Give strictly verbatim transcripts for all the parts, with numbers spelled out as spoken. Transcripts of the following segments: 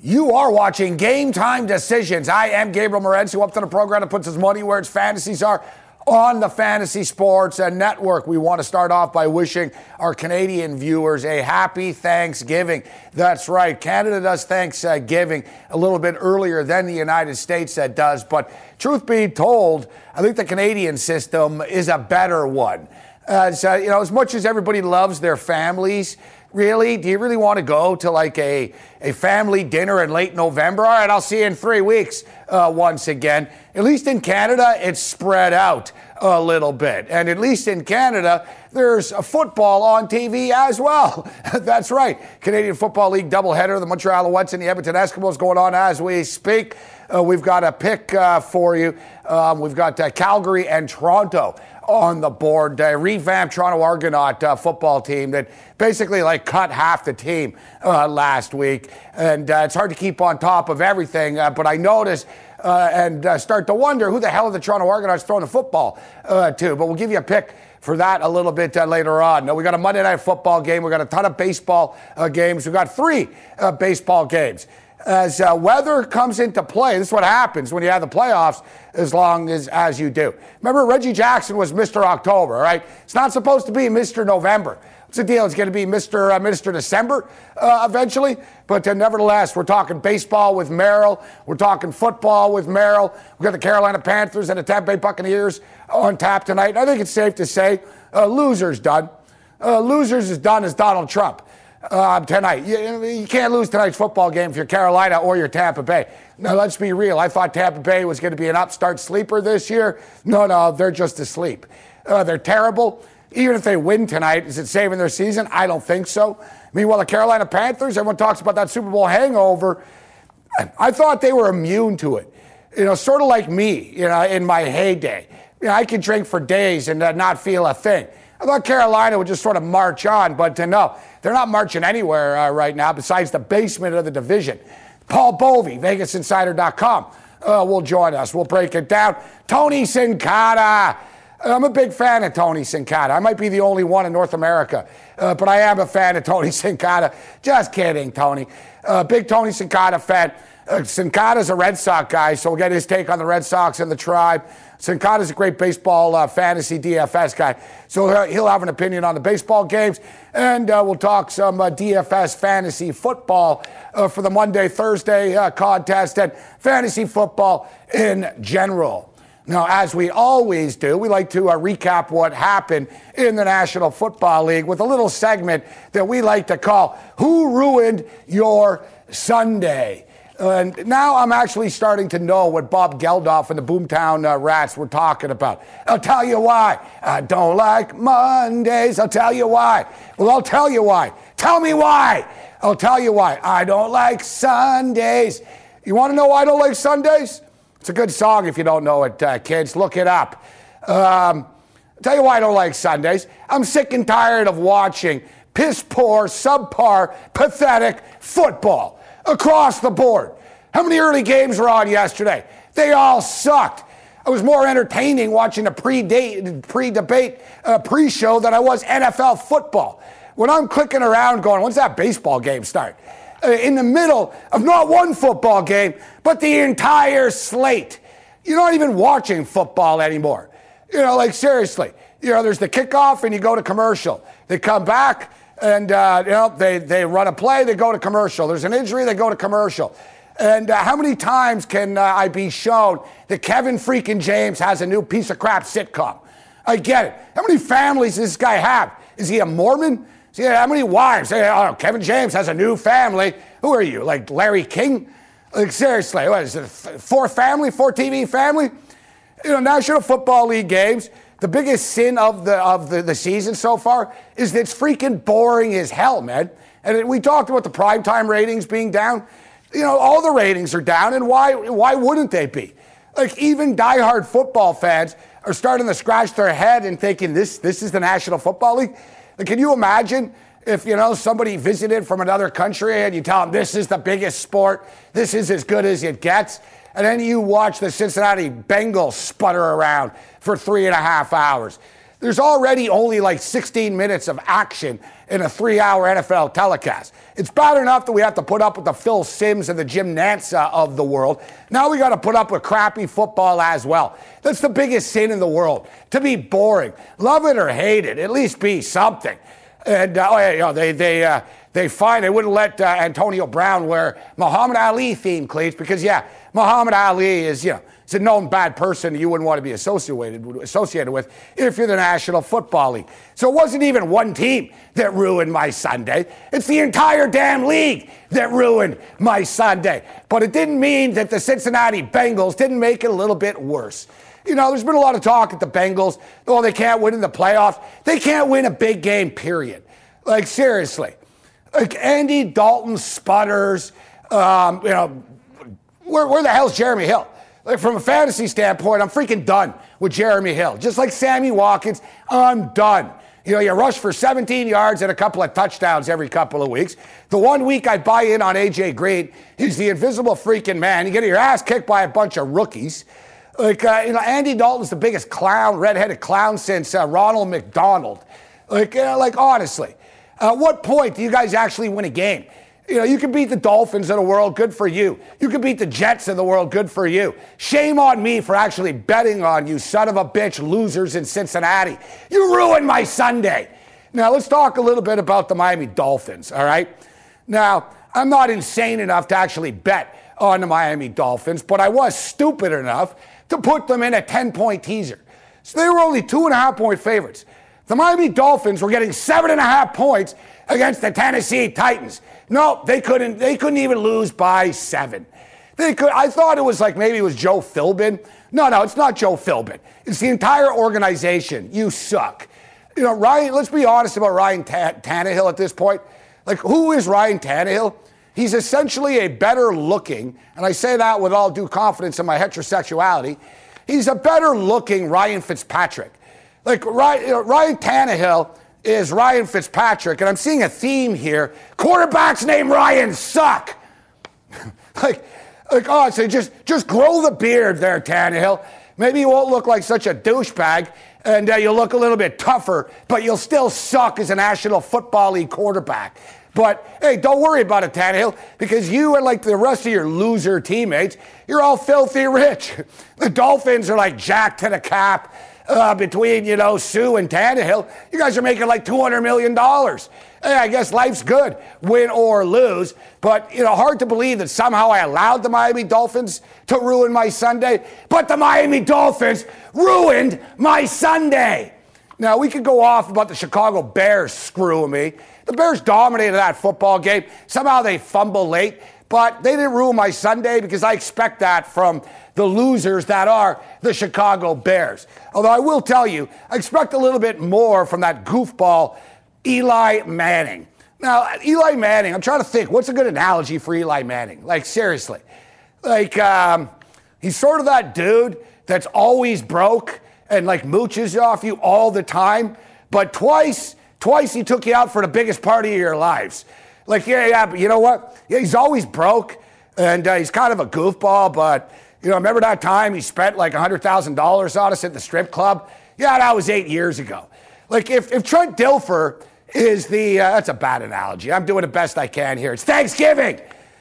You are watching Game Time Decisions. I am Gabriel Morency, up to the program that puts his money where its fantasies are on the Fantasy Sports Network. We want to start off by wishing our Canadian viewers a happy Thanksgiving. That's right. Canada does Thanksgiving a little bit earlier than the United States that does. But truth be told, I think the Canadian system is a better one. As, uh, you know, as much as everybody loves their families, really, do you really want to go to like a, a family dinner in late November? All right, I'll see you in three weeks uh, once again. At least in Canada, it's spread out a little bit. And at least in Canada, there's a football on T V as well. That's right. Canadian Football League doubleheader. The Montreal Alouettes and the Edmonton Eskimos going on as we speak. Uh, we've got a pick uh, for you. Um, we've got uh, Calgary and Toronto on the board. A revamped Toronto Argonaut uh, football team that basically like cut half the team uh, last week. And uh, it's hard to keep on top of everything. Uh, but I noticed uh, and uh, start to wonder who the hell are the Toronto Argonauts throwing the football uh, to. But we'll give you a pick for that a little bit uh, later on. Now, we got a Monday Night Football game. We got a ton of baseball uh, games. We've got three uh, baseball games. As uh, weather comes into play, this is what happens when you have the playoffs as long as, as you do. Remember, Reggie Jackson was Mister October, all right? It's not supposed to be Mister November. What's the deal? It's going to be Mister Uh, Mister December uh, eventually. But uh, nevertheless, we're talking baseball with Merrill. We're talking football with Merrill. We've got the Carolina Panthers and the Tampa Bay Buccaneers on tap tonight. I think it's safe to say uh, losers done. Uh, losers is done as Donald Trump. Uh, tonight. You, you can't lose tonight's football game if you're Carolina or you're Tampa Bay. Now, let's be real. I thought Tampa Bay was going to be an upstart sleeper this year. No, no, they're just asleep. Uh, they're terrible. Even if they win tonight, is it saving their season? I don't think so. Meanwhile, the Carolina Panthers, everyone talks about that Super Bowl hangover. I thought they were immune to it. You know, sort of like me, you know, in my heyday. You know, I could drink for days and uh, not feel a thing. I thought Carolina would just sort of march on, but uh, no, they're not marching anywhere uh, right now besides the basement of the division. Paul Bovey, Vegas Insider dot com, uh, will join us. We'll break it down. Tony Sincata. I'm a big fan of Tony Sincata. I might be the only one in North America, uh, but I am a fan of Tony Sincata. Just kidding, Tony. Uh, big Tony Sincata fan. Uh, Sincata's a Red Sox guy, so we'll get his take on the Red Sox and the Tribe. Sincata's a great baseball uh, fantasy D F S guy, so he'll have an opinion on the baseball games, and uh, we'll talk some uh, D F S fantasy football uh, for the Monday, Thursday uh, contest, and fantasy football in general. Now, as we always do, we like to uh, recap what happened in the National Football League with a little segment that we like to call Who Ruined Your Sunday? And now I'm actually starting to know what Bob Geldof and the Boomtown uh, Rats were talking about. I'll tell you why. I don't like Mondays. I'll tell you why. Well, I'll tell you why. Tell me why. I'll tell you why. I don't like Sundays. You want to know why I don't like Sundays? It's a good song if you don't know it, uh, kids. Look it up. Um, I'll tell you why I don't like Sundays. I'm sick and tired of watching piss poor, subpar, pathetic football across the board. How many early games were on yesterday? They all sucked. I was more entertaining watching a pre-date, pre-debate, uh, pre-show than I was N F L football. When I'm clicking around going, when's that baseball game start? Uh, in the middle of not one football game, but the entire slate. You're not even watching football anymore. You know, like seriously. You know, there's the kickoff and you go to commercial. They come back. And, uh, you know, they, they run a play, they go to commercial. There's an injury, they go to commercial. And uh, how many times can uh, I be shown that Kevin freaking James has a new piece of crap sitcom? I get it. How many families does this guy have? Is he a Mormon? Is he, how many wives? Oh, Kevin James has a new family. Who are you, like Larry King? Like, seriously, what is it, four family, four T V family? You know, National Football League games. The biggest sin of the of the, the season so far is that it's freaking boring as hell, man. And we talked about the primetime ratings being down. You know, all the ratings are down, and why why wouldn't they be? Like, even diehard football fans are starting to scratch their head and thinking, this this is the National Football League? Like, can you imagine if, you know, somebody visited from another country and you tell them this is the biggest sport, this is as good as it gets, and then you watch the Cincinnati Bengals sputter around for three and a half hours. There's already only like sixteen minutes of action in a three-hour N F L telecast. It's bad enough that we have to put up with the Phil Simms and the Jim Nantza of the world. Now we got to put up with crappy football as well. That's the biggest sin in the world, to be boring. Love it or hate it, at least be something. And uh, oh yeah, you know, they they uh, they find they wouldn't let uh, Antonio Brown wear Muhammad Ali themed cleats because yeah, Muhammad Ali is you know. It's a known bad person you wouldn't want to be associated associated with if you're the National Football League. So it wasn't even one team that ruined my Sunday. It's the entire damn league that ruined my Sunday. But it didn't mean that the Cincinnati Bengals didn't make it a little bit worse. You know, there's been a lot of talk at the Bengals. Oh, they can't win in the playoffs. They can't win a big game, period. Like, seriously. Like, Andy Dalton sputters. Um, you know, where, where the hell's Jeremy Hill? Like, from a fantasy standpoint, I'm freaking done with Jeremy Hill. Just like Sammy Watkins, I'm done. You know, you rush for seventeen yards and a couple of touchdowns every couple of weeks. The one week I buy in on A J Green, he's the invisible freaking man. You get your ass kicked by a bunch of rookies. Like, uh, you know, Andy Dalton's the biggest clown, redheaded clown since uh, Ronald McDonald. Like, you know, like honestly, at what point do you guys actually win a game? You know, you can beat the Dolphins of the world, good for you. You can beat the Jets of the world, good for you. Shame on me for actually betting on you, son of a bitch, losers in Cincinnati. You ruined my Sunday. Now, let's talk a little bit about the Miami Dolphins, all right? Now, I'm not insane enough to actually bet on the Miami Dolphins, but I was stupid enough to put them in a ten-point teaser. So they were only two and a half point favorites. The Miami Dolphins were getting seven and a half points against the Tennessee Titans. No, they couldn't. They couldn't even lose by seven. They could. I thought it was like maybe it was Joe Philbin. No, no, it's not Joe Philbin. It's the entire organization. You suck. You know, Ryan. Let's be honest about Ryan Ta- Tannehill at this point. Like, who is Ryan Tannehill? He's essentially a better looking, and I say that with all due confidence in my heterosexuality. He's a better looking Ryan Fitzpatrick. Like Ryan, you know, Ryan Tannehill is Ryan Fitzpatrick, and I'm seeing a theme here. Quarterbacks named Ryan suck. like, like, oh, so just, just grow the beard there, Tannehill. Maybe you won't look like such a douchebag, and uh, you'll look a little bit tougher, but you'll still suck as a National Football League quarterback. But, hey, don't worry about it, Tannehill, because you and, like, the rest of your loser teammates, you're all filthy rich. The Dolphins are, like, jacked to the cap. Uh, between, you know, Sue and Tannehill, you guys are making like two hundred million dollars. Hey, I guess life's good, win or lose. But, you know, hard to believe that somehow I allowed the Miami Dolphins to ruin my Sunday. But the Miami Dolphins ruined my Sunday. Now, we could go off about the Chicago Bears screwing me. The Bears dominated that football game. Somehow they fumble late. But they didn't ruin my Sunday because I expect that from the losers that are the Chicago Bears. Although I will tell you, I expect a little bit more from that goofball Eli Manning. Now, Eli Manning, I'm trying to think, what's a good analogy for Eli Manning? Like, seriously. Like, um, he's sort of that dude that's always broke and, like, mooches off you all the time. But twice, twice he took you out for the biggest party of your lives. Like, yeah, yeah, but you know what? Yeah, he's always broke, and uh, he's kind of a goofball, but, you know, remember that time he spent like one hundred thousand dollars on us at the strip club? Yeah, that was eight years ago. Like, if, if Trent Dilfer is the, uh, that's a bad analogy. I'm doing the best I can here. It's Thanksgiving.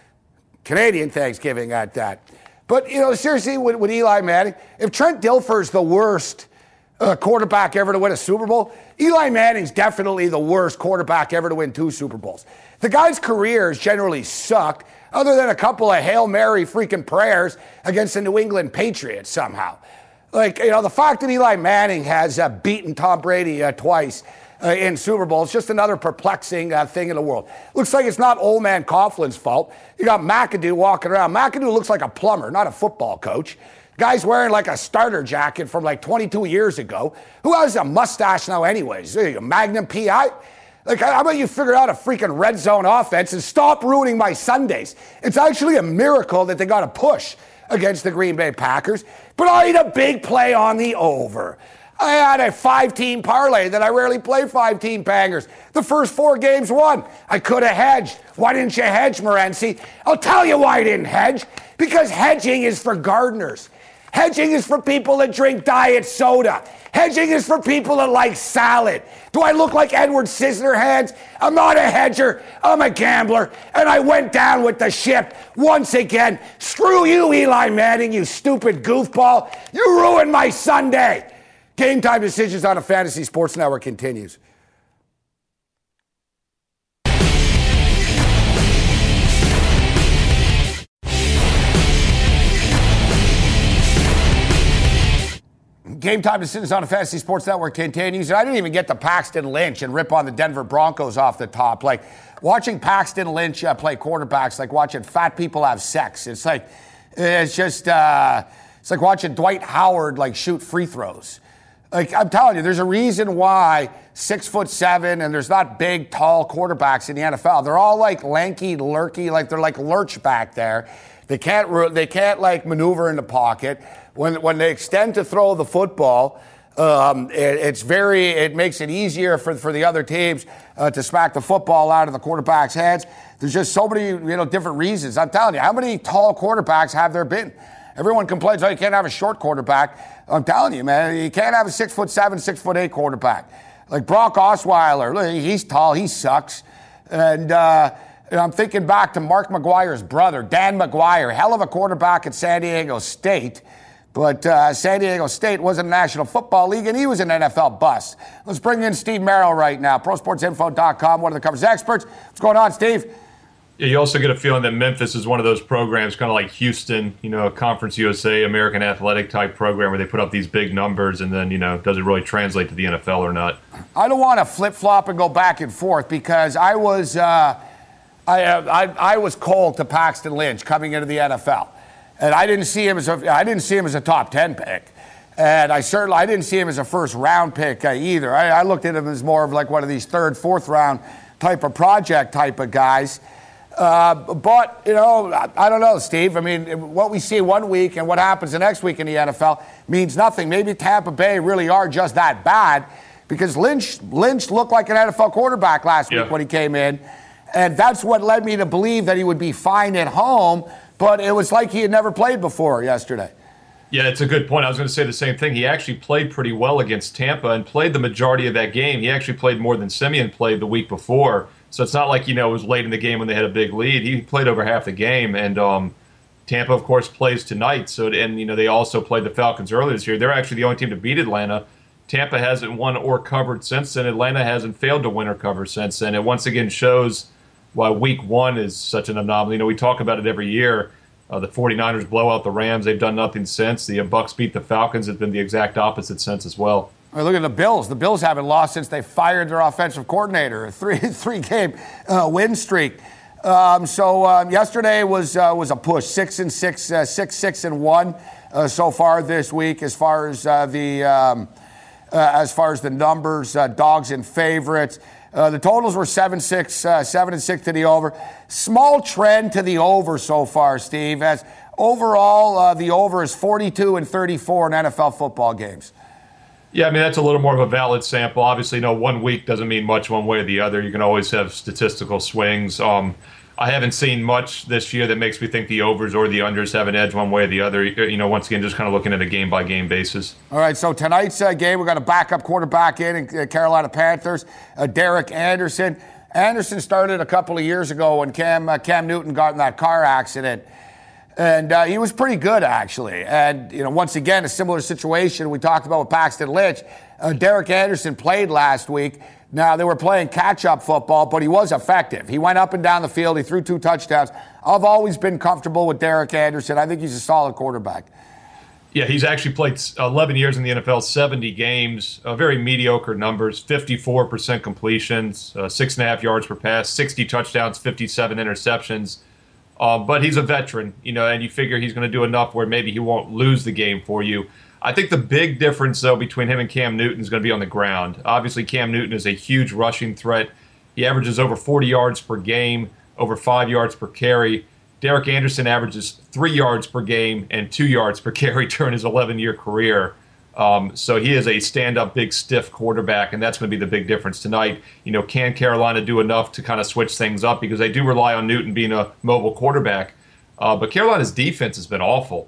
Canadian Thanksgiving at that. But, you know, seriously, with, with Eli Manning, if Trent Dilfer's the worst uh, quarterback ever to win a Super Bowl, Eli Manning's definitely the worst quarterback ever to win two Super Bowls. The guy's careers generally suck, other than a couple of Hail Mary freaking prayers against the New England Patriots somehow. Like, you know, the fact that Eli Manning has uh, beaten Tom Brady uh, twice uh, in Super Bowl is just another perplexing uh, thing in the world. Looks like it's not old man Coughlin's fault. You got McAdoo walking around. McAdoo looks like a plumber, not a football coach. Guy's wearing like a starter jacket from like twenty-two years ago. Who has a mustache now anyways? A Magnum P I? Like, how about you figure out a freaking red zone offense and stop ruining my Sundays? It's actually a miracle that they got a push against the Green Bay Packers, but I had a big play on the over. I had a five-team parlay that I rarely play five-team bangers. The first four games won. I could have hedged. Why didn't you hedge, Morency? I'll tell you why I didn't hedge. Because hedging is for gardeners. Hedging is for people that drink diet soda. Hedging is for people that like salad. Do I look like Edward Scissorhands? I'm not a hedger. I'm a gambler. And I went down with the ship once again. Screw you, Eli Manning, you stupid goofball. You ruined my Sunday. Game Time Decisions on a Fantasy Sports Network continues. Game Time Decisions on a Fantasy Sports Network continues. And I didn't even get to Paxton Lynch and rip on the Denver Broncos off the top. Like, watching Paxton Lynch uh, play quarterbacks, like watching fat people have sex. It's like, it's just, uh, it's like watching Dwight Howard, like, shoot free throws. Like, I'm telling you, there's a reason why six foot seven and there's not big, tall quarterbacks in the N F L. They're all, like, lanky, lurky, like, they're like lurch back there. They can't, they can't, like, maneuver in the pocket. When when they extend to throw the football, um, it, it's very it makes it easier for for the other teams uh, to smack the football out of the quarterback's heads. There's just so many you know different reasons. I'm telling you, how many tall quarterbacks have there been? Everyone complains, oh, you can't have a short quarterback. I'm telling you, man, you can't have a six foot seven, six foot eight quarterback. Like Brock Osweiler, he's tall, he sucks, and. Uh, I'm thinking back to Mark McGuire's brother, Dan McGuire, hell of a quarterback at San Diego State. But uh, San Diego State was in the National Football League, and he was an N F L bust. Let's bring in Steve Merrill right now, pro sports info dot com, one of the coverage experts. What's going on, Steve? Yeah, you also get a feeling that Memphis is one of those programs, kind of like Houston, you know, Conference U S A, American Athletic type program where they put up these big numbers and then, you know, does it really translate to the N F L or not? I don't want to flip-flop and go back and forth because I was uh, I, I, I was cold to Paxton Lynch coming into the N F L. And I didn't see him as a I didn't see him as a top ten pick, and I certainly I didn't see him as a first round pick uh, either. I, I looked at him as more of like one of these third, fourth round type of project type of guys. Uh, but you know, I, I don't know, Steve. I mean, what we see one week and what happens the next week in the N F L means nothing. Maybe Tampa Bay really are just that bad because Lynch Lynch looked like an N F L quarterback last yeah. week when he came in, and that's what led me to believe that he would be fine at home. But it was like he had never played before yesterday. Yeah, it's a good point. I was going to say the same thing. He actually played pretty well against Tampa and played the majority of that game. He actually played more than Simeon played the week before. So it's not like, you know, it was late in the game when they had a big lead. He played over half the game. And um, Tampa, of course, plays tonight. So And, you know, they also played the Falcons earlier this year. They're actually the only team to beat Atlanta. Tampa hasn't won or covered since then. Atlanta hasn't failed to win or cover since then. It once again shows why week one is such an anomaly. You know, we talk about it every year. Uh, the 49ers blow out the Rams. They've done nothing since. The Bucs beat the Falcons. It's been the exact opposite since as well. Right, look at the Bills. The Bills haven't lost since they fired their offensive coordinator. A three three game uh, win streak. Um, so um, yesterday was uh, was a push. Six and six, uh, six six and one uh, so far this week. As far as uh, the um, uh, as far as the numbers, uh, dogs and favorites. Uh, the totals were seven six, uh, seven and six to the over. Small trend to the over so far, Steve. As overall, uh, the over is forty-two and thirty-four in N F L football games. Yeah, I mean, that's a little more of a valid sample. Obviously, you know, one week doesn't mean much one way or the other. You can always have statistical swings. Um, I haven't seen much this year that makes me think the overs or the unders have an edge one way or the other. You know, once again, just kind of looking at a game-by-game basis. All right, so tonight's uh, game, we've got a backup quarterback in, in uh, Carolina Panthers, uh, Derek Anderson. Anderson started a couple of years ago when Cam uh, Cam Newton got in that car accident. And uh, he was pretty good, actually. And, you know, once again, a similar situation we talked about with Paxton Lynch. Uh, Derek Anderson played last week. Now, they were playing catch-up football, but he was effective. He went up and down the field. He threw two touchdowns. I've always been comfortable with Derek Anderson. I think he's a solid quarterback. Yeah, he's actually played eleven years in the N F L, seventy games, uh, very mediocre numbers, fifty-four percent completions, uh, six and a half yards per pass, sixty touchdowns, fifty-seven interceptions. Uh, but he's a veteran, you know, and you figure he's going to do enough where maybe he won't lose the game for you. I think the big difference, though, between him and Cam Newton is going to be on the ground. Obviously, Cam Newton is a huge rushing threat. He averages over forty yards per game, over five yards per carry. Derek Anderson averages three yards per game and two yards per carry during his eleven-year career. Um, so he is a stand-up, big, stiff quarterback, and that's going to be the big difference tonight. You know, can Carolina do enough to kind of switch things up? Because they do rely on Newton being a mobile quarterback. Uh, but Carolina's defense has been awful.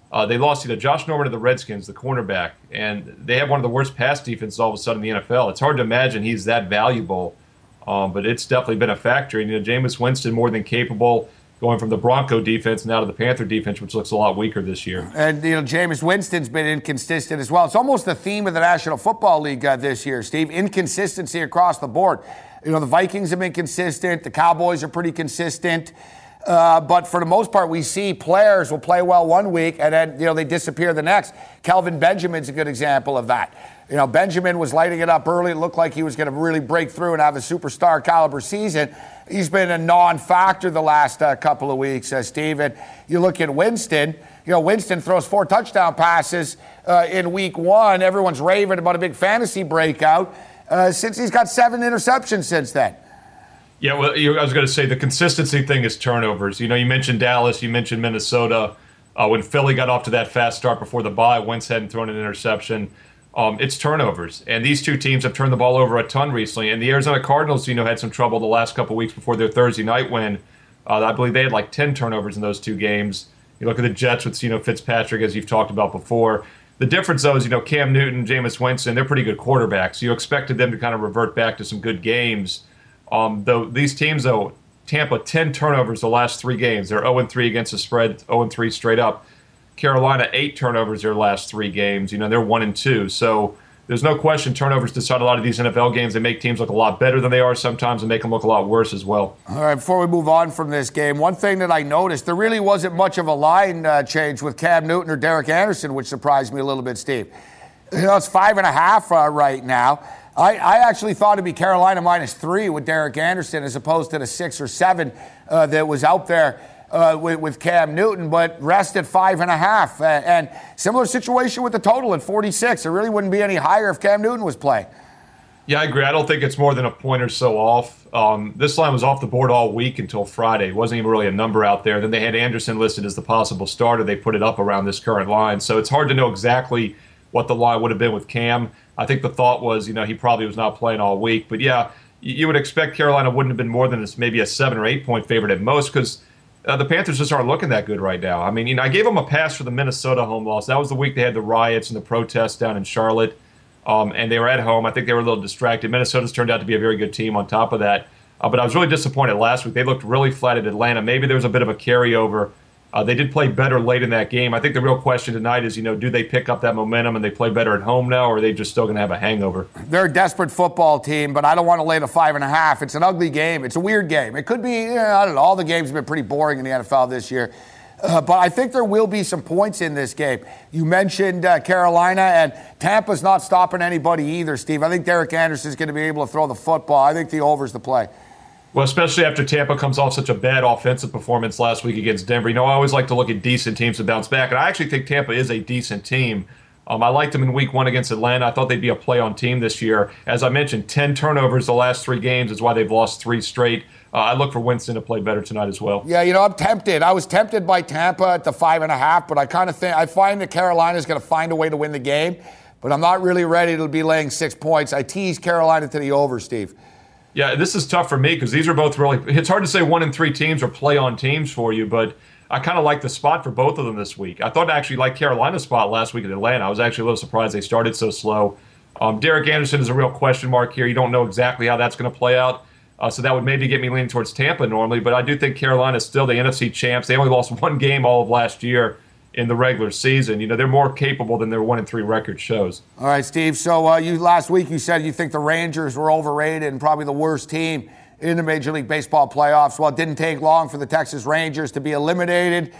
Uh, they lost you know, Josh Norman to the Redskins, the cornerback, and they have one of the worst pass defenses all of a sudden in the N F L. It's hard to imagine he's that valuable, um, but it's definitely been a factor. And you know, Jameis Winston more than capable, going from the Bronco defense now to the Panther defense, which looks a lot weaker this year. And you know, Jameis Winston's been inconsistent as well. It's almost the theme of the National Football League uh, this year, Steve. Inconsistency across the board. You know, the Vikings have been consistent. The Cowboys are pretty consistent. Uh, but for the most part, we see players will play well one week and then, you know, they disappear the next. Kelvin Benjamin's a good example of that. You know, Benjamin was lighting it up early. It looked like he was going to really break through and have a superstar caliber season. He's been a non-factor the last uh, couple of weeks, uh, Steve. And you look at Winston. You know, Winston throws four touchdown passes uh, in week one. Everyone's raving about a big fantasy breakout. Uh, since he's got seven interceptions since then. Yeah, well, I was going to say the consistency thing is turnovers. You know, you mentioned Dallas, you mentioned Minnesota. Uh, when Philly got off to that fast start before the bye, Wentz hadn't thrown an interception. Um, it's turnovers. And these two teams have turned the ball over a ton recently. And the Arizona Cardinals, you know, had some trouble the last couple of weeks before their Thursday night win. Uh, I believe they had like ten turnovers in those two games. You look at the Jets with, you know, Fitzpatrick, as you've talked about before. The difference, though, is, you know, Cam Newton, Jameis Winston, they're pretty good quarterbacks. You expected them to kind of revert back to some good games. Um, though these teams, though, Tampa, ten turnovers the last three games. They're oh and three against the spread, oh and three straight up. Carolina, eight turnovers their last three games. You know, they're one and two. So there's no question turnovers decide a lot of these N F L games. They make teams look a lot better than they are sometimes and make them look a lot worse as well. All right, before we move on from this game, one thing that I noticed, there really wasn't much of a line uh, change with Cam Newton or Derek Anderson, which surprised me a little bit, Steve. You know, it's five and a half uh, right now. I, I actually thought it'd be Carolina minus three with Derek Anderson as opposed to the six or seven uh, that was out there uh, with, with Cam Newton, but rest at five and a half. Uh, and similar situation with the total at forty-six. It really wouldn't be any higher if Cam Newton was playing. Yeah, I agree. I don't think it's more than a point or so off. Um, this line was off the board all week until Friday. It wasn't even really a number out there. Then they had Anderson listed as the possible starter. They put it up around this current line. So it's hard to know exactly what the line would have been with Cam. I think the thought was, you know, he probably was not playing all week. But, yeah, you would expect Carolina wouldn't have been more than maybe a seven or eight point favorite at most because uh, the Panthers just aren't looking that good right now. I mean, you know, I gave them a pass for the Minnesota home loss. That was the week they had the riots and the protests down in Charlotte, um, and they were at home. I think they were a little distracted. Minnesota's turned out to be a very good team on top of that. Uh, but I was really disappointed last week. They looked really flat at Atlanta. Maybe there was a bit of a carryover. Uh, they did play better late in that game. I think the real question tonight is, you know, do they pick up that momentum and they play better at home now, or are they just still going to have a hangover? They're a desperate football team, but I don't want to lay the five and a half. It's an ugly game. It's a weird game. It could be, you know, I don't know, all the games have been pretty boring in the N F L this year. Uh, but I think there will be some points in this game. You mentioned uh, Carolina, and Tampa's not stopping anybody either, Steve. I think Derek Anderson's going to be able to throw the football. I think the over's the play. Well, especially after Tampa comes off such a bad offensive performance last week against Denver. You know, I always like to look at decent teams to bounce back, and I actually think Tampa is a decent team. Um, I liked them in week one against Atlanta. I thought they'd be a play-on team this year. As I mentioned, ten turnovers the last three games is why they've lost three straight. Uh, I look for Winston to play better tonight as well. Yeah, you know, I'm tempted. I was tempted by Tampa at the five and a half, but I kind of think I find that Carolina's going to find a way to win the game, but I'm not really ready to be laying six points. I tease Carolina to the over, Steve. Yeah, this is tough for me because these are both really – it's hard to say one and three teams are play-on teams for you, but I kind of like the spot for both of them this week. I thought I actually liked Carolina's spot last week at Atlanta. I was actually a little surprised they started so slow. Um, Derek Anderson is a real question mark here. You don't know exactly how that's going to play out, uh, so that would maybe get me leaning towards Tampa normally, but I do think Carolina is still the N F C champs. They only lost one game all of last year in the regular season. You know, they're more capable than their one and three record shows. All right, Steve. So uh, you last week you said you think the Rangers were overrated and probably the worst team in the Major League Baseball playoffs. Well, it didn't take long for the Texas Rangers to be eliminated.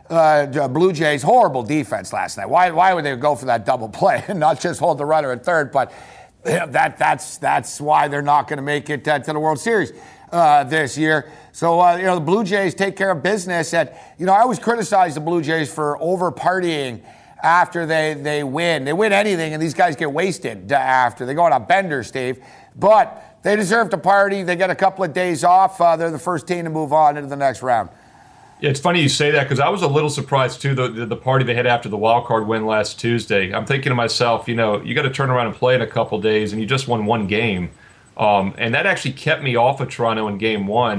Uh, Blue Jays, horrible defense last night. Why why would they go for that double play and not just hold the runner at third? But you know, that that's that's why they're not going to make it uh, to the World Series uh, this year. So, uh, you know, the Blue Jays take care of business. And, you know, I always criticize the Blue Jays for over-partying after they, they win. They win anything, and these guys get wasted after. They go on a bender, Steve. But they deserve to party. They get a couple of days off. Uh, they're the first team to move on into the next round. Yeah, it's funny you say that because I was a little surprised, too, the, the, the party they had after the wild card win last Tuesday. I'm thinking to myself, you know, you got to turn around and play in a couple days, and you just won one game. Um, and that actually kept me off of Toronto in game one.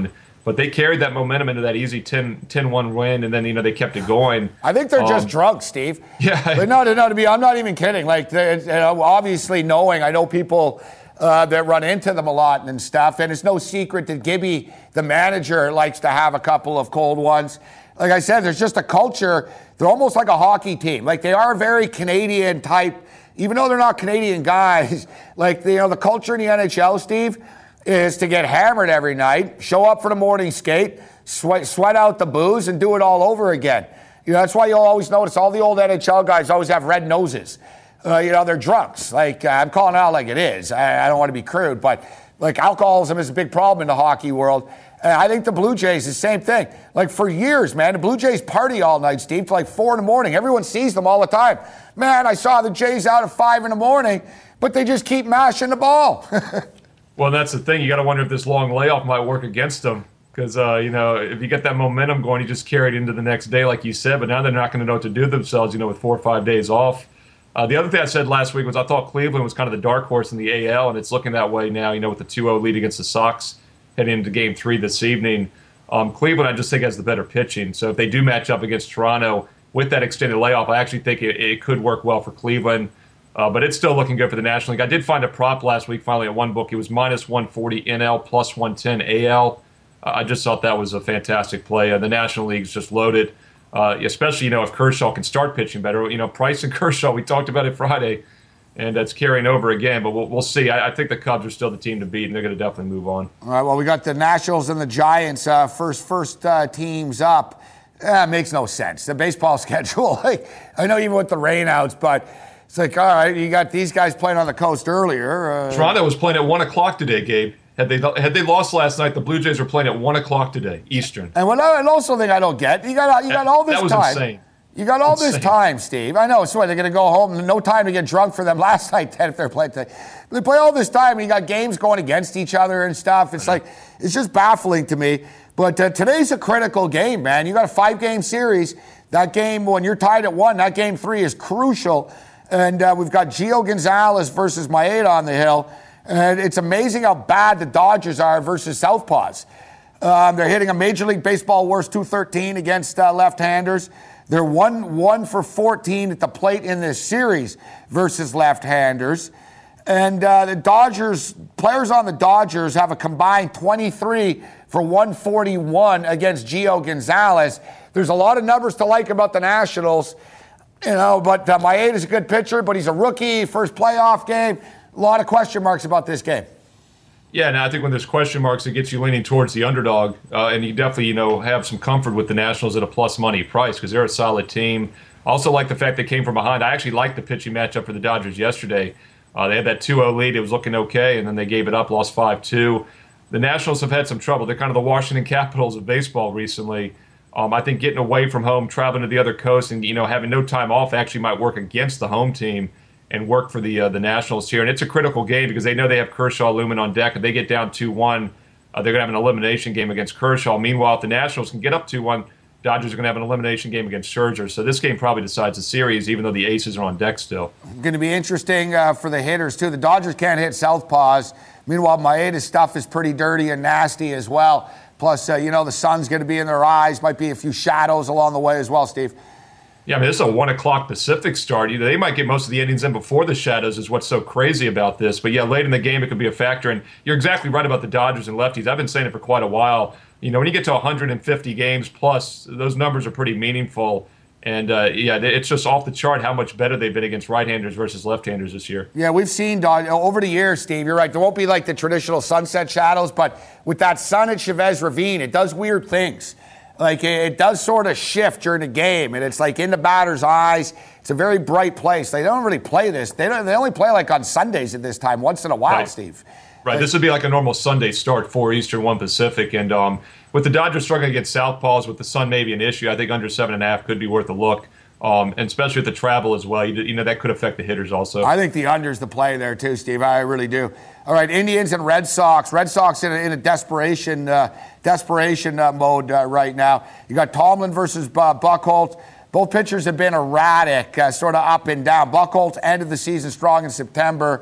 But they carried that momentum into that easy ten one win, and then, you know, they kept it going. I think they're um, just drunk, Steve. Yeah. But no, no, no, to be, I'm not even kidding. Like, you know, obviously knowing, I know people uh, that run into them a lot and stuff, and it's no secret that Gibby, the manager, likes to have a couple of cold ones. Like I said, there's just a culture. They're almost like a hockey team. Like, they are very Canadian type, even though they're not Canadian guys. Like, you know, the culture in the N H L, Steve, is to get hammered every night, show up for the morning skate, sweat, sweat out the booze, and do it all over again. You know, that's why you'll always notice all the old N H L guys always have red noses. Uh, you know, they're drunks. Like, uh, I'm calling it out like it is. I, I don't want to be crude, but, like, alcoholism is a big problem in the hockey world. And I think the Blue Jays, the same thing. Like, for years, man, the Blue Jays party all night, Steve, till like four in the morning. Everyone sees them all the time. Man, I saw the Jays out at five in the morning, but they just keep mashing the ball. Well, that's the thing. You got to wonder if this long layoff might work against them. Because, uh, you know, if you get that momentum going, you just carry it into the next day, like you said. But now they're not going to know what to do with themselves, you know, with four or five days off. Uh, the other thing I said last week was I thought Cleveland was kind of the dark horse in the A L, and it's looking that way now, you know, with the two oh lead against the Sox heading into game three this evening. Um, Cleveland, I just think, has the better pitching. So if they do match up against Toronto with that extended layoff, I actually think it, it could work well for Cleveland. Uh, but it's still looking good for the National League. I did find a prop last week, finally, at one book. It was minus one forty N L, plus one ten A L. Uh, I just thought that was a fantastic play. Uh, the National League's just loaded, uh, especially, you know, if Kershaw can start pitching better. You know, Price and Kershaw, we talked about it Friday, and that's carrying over again. But we'll, we'll see. I, I think the Cubs are still the team to beat, and they're going to definitely move on. All right, well, we got the Nationals and the Giants uh, first first uh, teams up. Eh, it makes no sense. The baseball schedule, like, I know even with the rainouts, but it's like, all right, you got these guys playing on the coast earlier. Uh, Toronto was playing at one o'clock today, Gabe. Had they had they lost last night, the Blue Jays were playing at one o'clock today, Eastern. And what I also think I don't get, you got you got all this that was time. Insane. You got all insane. this time, Steve. I know. So what, they're going to go home. No time to get drunk for them last night, Ted, if they're playing today. They play all this time, and you got games going against each other and stuff. It's like, it's just baffling to me. But uh, today's a critical game, man. You got a five-game series. That game, when you're tied at one, that game three is crucial. And uh, we've got Gio Gonzalez versus Maeda on the hill. And it's amazing how bad the Dodgers are versus Southpaws. Um, they're hitting a Major League Baseball worst two thirteen against uh, left-handers. They're one, one for fourteen at the plate in this series versus left-handers. And uh, the Dodgers, players on the Dodgers have a combined twenty-three for one forty-one against Gio Gonzalez. There's a lot of numbers to like about the Nationals, you know, but uh, Maeda's a good pitcher, but he's a rookie, first playoff game. A lot of question marks about this game. Yeah, and I think when there's question marks, it gets you leaning towards the underdog, uh, and you definitely, you know, have some comfort with the Nationals at a plus money price because they're a solid team. I also like the fact they came from behind. I actually liked the pitching matchup for the Dodgers yesterday. Uh, they had that two oh lead. It was looking okay, and then they gave it up, lost five two. The Nationals have had some trouble. They're kind of the Washington Capitals of baseball recently. Um, I think getting away from home, traveling to the other coast, and, you know, having no time off actually might work against the home team and work for the uh, the Nationals here. And it's a critical game because they know they have Kershaw looming on deck. If they get down two one, uh, they're going to have an elimination game against Kershaw. Meanwhile, if the Nationals can get up two one, Dodgers are going to have an elimination game against Scherzer. So this game probably decides the series, even though the aces are on deck still. Going to be interesting uh, for the hitters, too. The Dodgers can't hit southpaws. Meanwhile, Maeda's stuff is pretty dirty and nasty as well. Plus, uh, you know, the sun's going to be in their eyes. Might be a few shadows along the way as well, Steve. Yeah, I mean, this is a one o'clock Pacific start. You know, they might get most of the innings in before the shadows is what's so crazy about this. But, yeah, late in the game, it could be a factor. And you're exactly right about the Dodgers and lefties. I've been saying it for quite a while. You know, when you get to one hundred fifty games plus, those numbers are pretty meaningful. And, uh, yeah, it's just off the chart how much better they've been against right-handers versus left-handers this year. Yeah, we've seen, Dod- over the years, Steve, you're right. There won't be like the traditional sunset shadows, but with that sun at Chavez Ravine, it does weird things. Like, it does sort of shift during the game, and it's like in the batter's eyes. It's a very bright place. They don't really play this. They don't. They only play like on Sundays at this time, once in a while, right. Steve. Right, like, this would be like a normal Sunday start, four Eastern, one Pacific. And um, with the Dodgers struggling against southpaws, with the sun maybe an issue, I think under seven and a half could be worth a look. Um, and especially with the travel as well, you, you know, that could affect the hitters also. I think the under's the play there too, Steve. I really do. All right, Indians and Red Sox. Red Sox in a, in a desperation uh, desperation uh, mode uh, right now. You got Tomlin versus uh, Buchholz. Both pitchers have been erratic, uh, sort of up and down. Buchholz ended the season strong in September.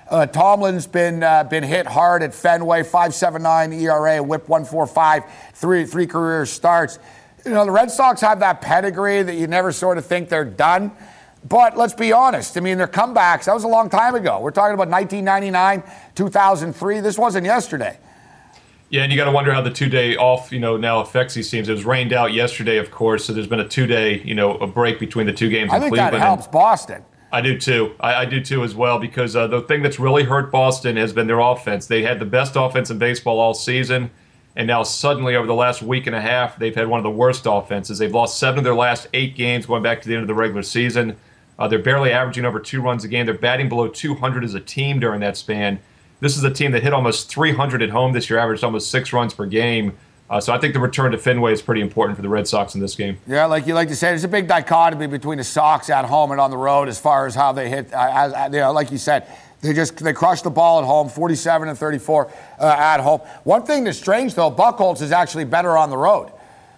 Uh, Tomlin's been uh, been hit hard at Fenway, five point seven nine E R A, whip one point four five, three, three career starts. You know, the Red Sox have that pedigree that you never sort of think they're done. But let's be honest. I mean, their comebacks, that was a long time ago. We're talking about nineteen ninety-nine, two thousand three. This wasn't yesterday. Yeah, and you got to wonder how the two-day off, you know, now affects these teams. It was rained out yesterday, of course, so there's been a two-day, you know, a break between the two games I in think Cleveland. that helps Boston. I do too. I, I do too as well, because uh, the thing that's really hurt Boston has been their offense. They had the best offense in baseball all season, and now suddenly over the last week and a half, they've had one of the worst offenses. They've lost seven of their last eight games going back to the end of the regular season. Uh, they're barely averaging over two runs a game. They're batting below two hundred as a team during that span. This is a team that hit almost three hundred at home this year, averaged almost six runs per game. Uh, so I think the return to Fenway is pretty important for the Red Sox in this game. Yeah, like you like to say, there's a big dichotomy between the Sox at home and on the road as far as how they hit. Uh, as, uh, you know, like you said, they just they crushed the ball at home, forty-seven and thirty-four uh, at home. One thing that's strange though, Buchholz is actually better on the road.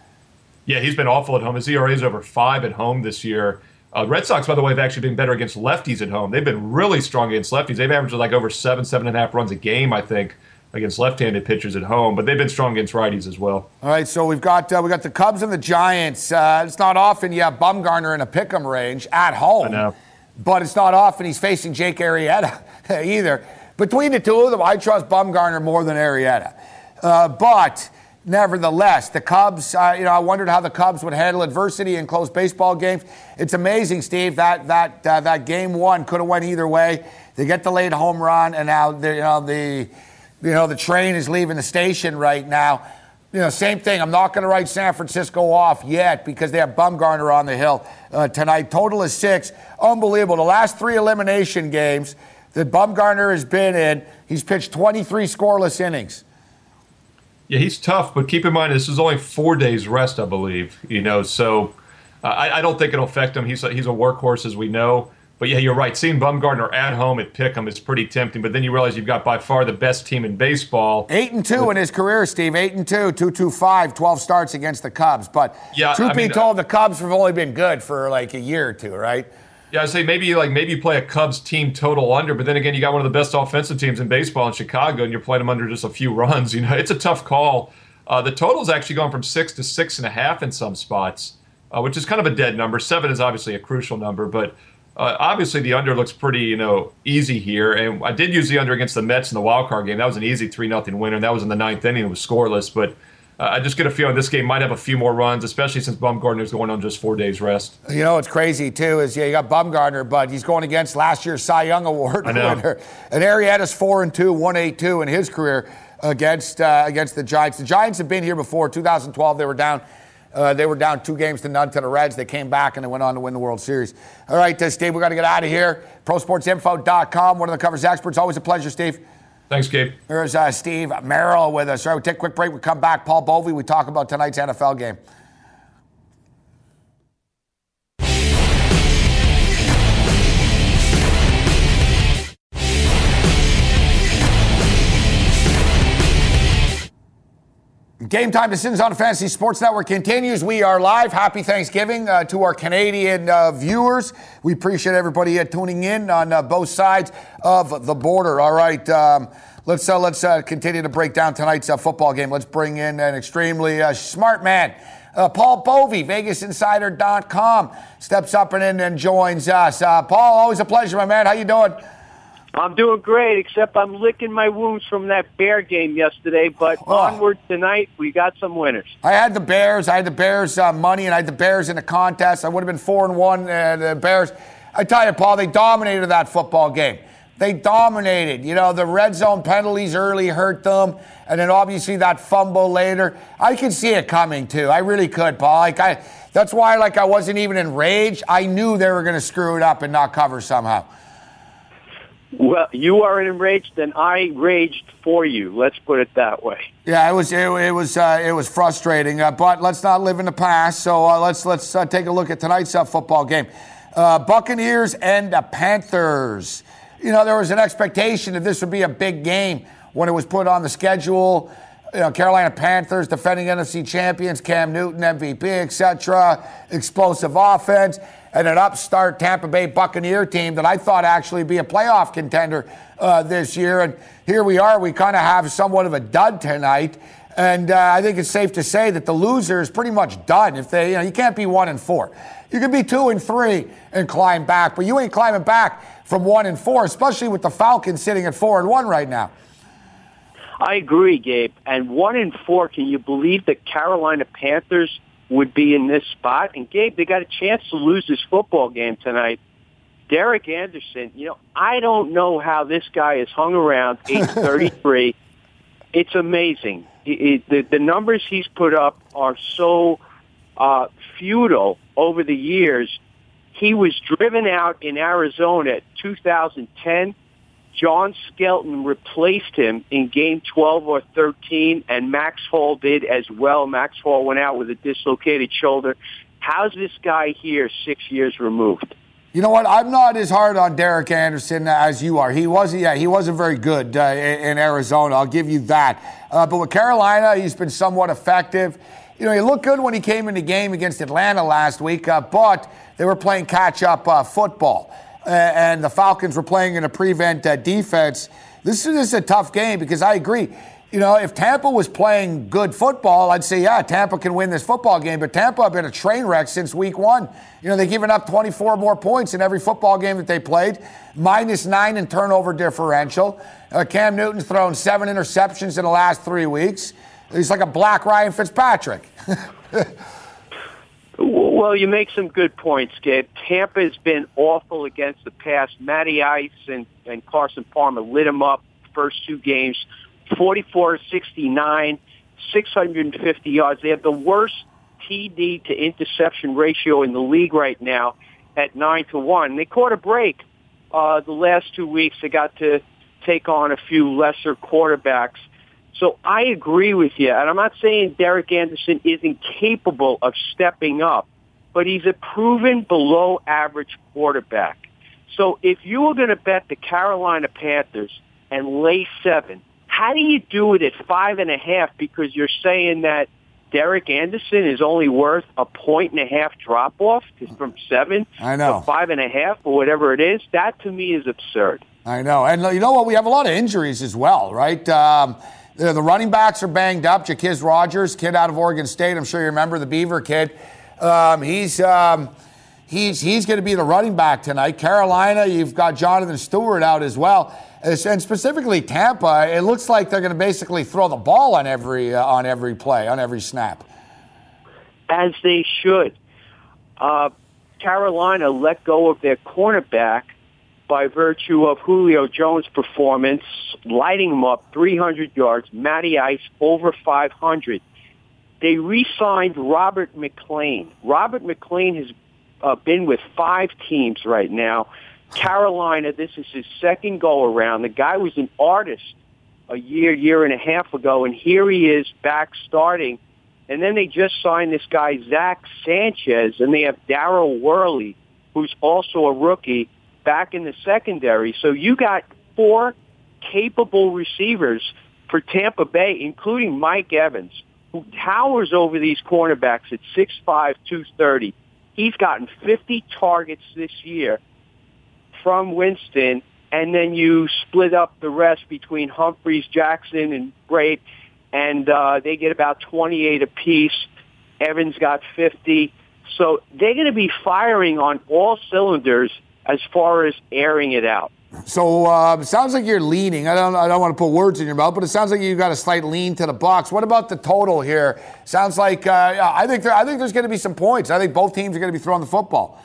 Yeah, he's been awful at home. His E R A is over five at home this year. Uh, Red Sox, by the way, have actually been better against lefties at home. They've been really strong against lefties. They've averaged like over seven, seven and a half runs a game, I think, against left-handed pitchers at home. But they've been strong against righties as well. All right, so we've got uh, we got the Cubs and the Giants. Uh, it's not often you have Bumgarner in a pick'em range at home. I know. But it's not often he's facing Jake Arrieta either. Between the two of them, I trust Bumgarner more than Arrieta. Uh, but nevertheless, the Cubs, uh, you know, I wondered how the Cubs would handle adversity in close baseball games. It's amazing, Steve, that that uh, that game one could have went either way. They get the late home run, and now the, you know the you know the train is leaving the station right now. You know, same thing. I'm not going to write San Francisco off yet because they have Bumgarner on the hill uh, tonight. Total is six. Unbelievable. The last three elimination games that Bumgarner has been in, he's pitched twenty-three scoreless innings. Yeah, he's tough, but keep in mind this is only four days rest, I believe. You know, so uh, I, I don't think it'll affect him. He's a, he's a workhorse, as we know. But yeah, you're right. Seeing Bumgarner at home at Pick'em is pretty tempting. But then you realize you've got by far the best team in baseball. Eight and two with, in his career, Steve. Eight and two, two two five, twelve starts against the Cubs. But yeah, truth I be mean, told, the Cubs have only been good for like a year or two, right? Yeah, I say maybe like maybe you play a Cubs team total under, but then again, you got one of the best offensive teams in baseball in Chicago, and you're playing them under just a few runs. You know, it's a tough call. Uh, the total's actually gone from six to six and a half in some spots, uh, which is kind of a dead number. Seven is obviously a crucial number, but uh, obviously the under looks pretty, you know, easy here. And I did use the under against the Mets in the wild card game. That was an easy three nothing winner, and that was in the ninth inning. It was scoreless, but uh, I just get a feeling this game might have a few more runs, especially since Bumgarner's going on just four days rest. You know what's crazy too is yeah, you got Bumgarner, but he's going against last year's Cy Young Award winner, and Arrieta's four and two, one eight two in his career against uh, against the Giants. The Giants have been here before. two thousand twelve, they were down. Uh, they were down two games to none to the Reds. They came back and they went on to win the World Series. All right, uh, Steve, we got to get out of here. pro sports info dot com, one of the covers experts. Always a pleasure, Steve. Thanks, Gabe. There's uh, Steve Merrill with us. All right, we'll take a quick break. We come back. Paul Bovey, we talk about tonight's N F L game. Game Time Decisions on the Fantasy Sports Network continues. We are live. Happy Thanksgiving uh, to our Canadian uh, viewers. We appreciate everybody uh, tuning in on uh, both sides of the border. All right, um, let's uh, let's uh, continue to break down tonight's uh, football game. Let's bring in an extremely uh, smart man. Uh, Paul Bovey, Vegas Insider dot com, steps up and, and joins us. Uh, Paul, always a pleasure, my man. How you doing? I'm doing great, except I'm licking my wounds from that Bear game yesterday. But oh. onward tonight, we got some winners. I had the Bears. I had the Bears uh, money, and I had the Bears in the contest. I would have been four and one. Uh, the Bears. I tell you, Paul, they dominated that football game. They dominated. You know, the red zone penalties early hurt them, and then obviously that fumble later. I could see it coming too. I really could, Paul. Like I, that's why, like I wasn't even enraged. I knew they were going to screw it up and not cover somehow. Well, you are enraged, and I raged for you. Let's put it that way. Yeah, it was it, it was uh, it was frustrating, uh, but let's not live in the past. So uh, let's let's uh, take a look at tonight's uh, football game. Uh, Buccaneers and the Panthers. You know, there was an expectation that this would be a big game when it was put on the schedule. You know, Carolina Panthers, defending N F C champions, Cam Newton, M V P, et cetera. Explosive offense. And an upstart Tampa Bay Buccaneer team that I thought actually be a playoff contender uh, this year. And here we are. We kind of have somewhat of a dud tonight. And uh, I think it's safe to say that the loser is pretty much done. If they, you know, you can't be one and four. You can be two and three and climb back, but you ain't climbing back from one and four, especially with the Falcons sitting at four and one right now. I agree, Gabe. And one and four, can you believe the Carolina Panthers would be in this spot? And Gabe, they got a chance to lose this football game tonight. Derek Anderson, you know, I don't know how this guy has hung around age thirty-three. It's amazing. It, it, the, the numbers he's put up are so uh, futile over the years. He was driven out in Arizona in two thousand ten. John Skelton replaced him in game twelve or thirteen, and Max Hall did as well. Max Hall went out with a dislocated shoulder. How's this guy here six years removed? You know what? I'm not as hard on Derek Anderson as you are. He wasn't, yeah, he wasn't very good uh, in, in Arizona. I'll give you that. Uh, but with Carolina, he's been somewhat effective. You know, he looked good when he came in the game against Atlanta last week, uh, but they were playing catch-up uh, football. Uh, and the Falcons were playing in a prevent uh, defense. This is, this is a tough game because I agree. You know, if Tampa was playing good football, I'd say, yeah, Tampa can win this football game. But Tampa have been a train wreck since week one. You know, they've given up twenty-four more points in every football game that they played, minus nine in turnover differential. Uh, Cam Newton's thrown seven interceptions in the last three weeks. He's like a black Ryan Fitzpatrick. Well, you make some good points, Gabe. Tampa's been awful against the pass. Matty Ice and, and Carson Palmer lit him up first two games, forty-four sixty-nine, six hundred fifty yards. They have the worst T D to interception ratio in the league right now at nine to one. They caught a break uh, the last two weeks. They got to take on a few lesser quarterbacks. So I agree with you, and I'm not saying Derek Anderson isn't capable of stepping up, but he's a proven below-average quarterback. So if you were going to bet the Carolina Panthers and lay seven, how do you do it at five and a half? Because you're saying that Derek Anderson is only worth a point and a half drop-off from seven I know. to five and a half or whatever it is. That to me is absurd. I know, and you know what? We have a lot of injuries as well, right? Um, The, the running backs are banged up. Jaquiz Rogers, kid out of Oregon State. I'm sure you remember the Beaver kid. Um, he's um, he's he's going to be the running back tonight. Carolina, you've got Jonathan Stewart out as well, and specifically Tampa. It looks like they're going to basically throw the ball on every uh, on every play, on every snap. As they should. Uh, Carolina let go of their cornerback by virtue of Julio Jones' performance, lighting him up three hundred yards, Matty Ice over five hundred. They re-signed Robert McClain. Robert McClain has uh, been with five teams right now. Carolina, this is his second go-around. The guy was an artist a year, year and a half ago, and here he is back starting. And then they just signed this guy, Zach Sanchez, and they have Darryl Worley, who's also a rookie, back in the secondary. So you got four capable receivers for Tampa Bay, including Mike Evans, who towers over these cornerbacks at six five, two thirty. He's gotten fifty targets this year from Winston, and then you split up the rest between Humphreys, Jackson, and Braid, and uh, they get about twenty-eight apiece. Evans got fifty. So they're going to be firing on all cylinders as far as airing it out. So uh, it sounds like you're leaning. I don't I don't want to put words in your mouth, but it sounds like you got a slight lean to the Bucs. What about the total here? Sounds like uh, I think there, I think there's going to be some points. I think both teams are going to be throwing the football.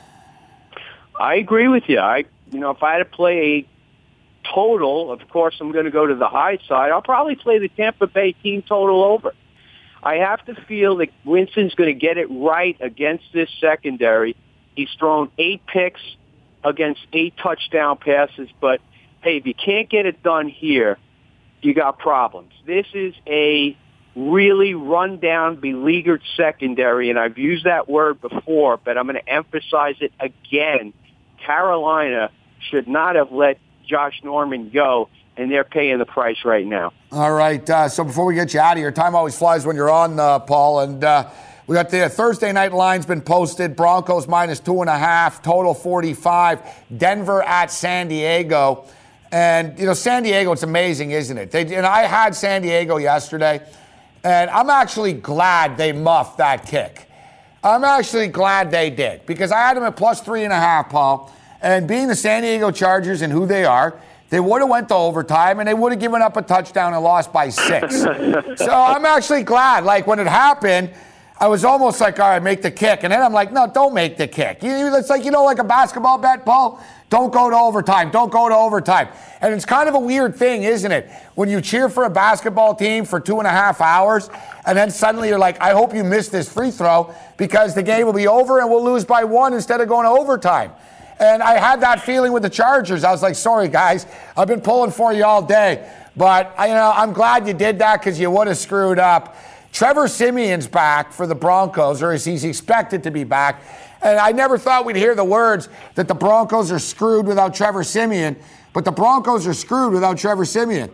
I agree with you. I you know if I had to play a total, of course I'm going to go to the high side. I'll probably play the Tampa Bay team total over. I have to feel that Winston's going to get it right against this secondary. He's thrown eight picks against eight touchdown passes, but hey, if you can't get it done here, you got problems. This is a really run-down, beleaguered secondary, and I've used that word before, but I'm going to emphasize it again. Carolina should not have let Josh Norman go. and they're paying the price right now. All right. Uh, so before we get you out of here, time always flies when you're on, uh, Paul. And uh, we got the Thursday night line's been posted. Broncos minus two and a half, total forty-five. Denver at San Diego. And, you know, San Diego, it's amazing, isn't it? They, and I had San Diego yesterday, and I'm actually glad they muffed that kick. I'm actually glad they did, because I had them at plus three and a half, Paul. And being the San Diego Chargers and who they are, they would have went to overtime, and they would have given up a touchdown and lost by six. So I'm actually glad. Like, when it happened, I was almost like, all right, make the kick. And then I'm like, no, don't make the kick. You, it's like, you know, like a basketball bet, Paul? Don't go to overtime. Don't go to overtime. And it's kind of a weird thing, isn't it? When you cheer for a basketball team for two and a half hours, and then suddenly you're like, I hope you missed this free throw because the game will be over and we'll lose by one instead of going to overtime. And I had that feeling with the Chargers. I was like, sorry, guys. I've been pulling for you all day. But, I, you know, I'm glad you did that because you would have screwed up. Trevor Siemian's back for the Broncos, or he's expected to be back. And I never thought we'd hear the words that the Broncos are screwed without Trevor Siemian, but the Broncos are screwed without Trevor Siemian.